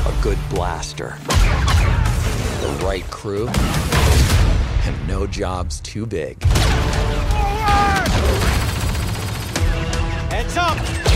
a good blaster, the right crew, and no job's too big. Heads up!